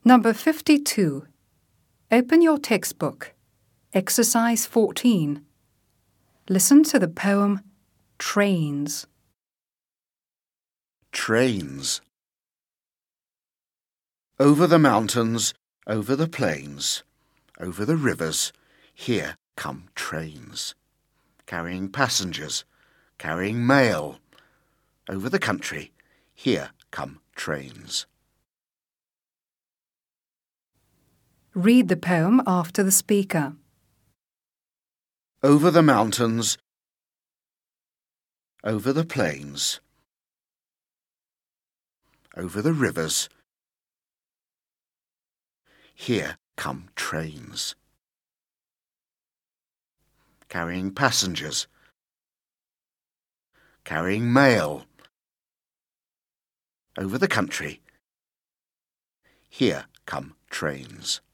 Number 52. Open your textbook. Exercise 14. Listen to the poem Trains. Trains. Over the mountains, over the plains, over the rivers, here come trains. Carrying passengers, carrying mail. Over the country, here come trains. Read the poem after the speaker. Over the mountains, over the plains, over the rivers, here come trains. Carrying passengers, carrying mail. Over the country, here come trains.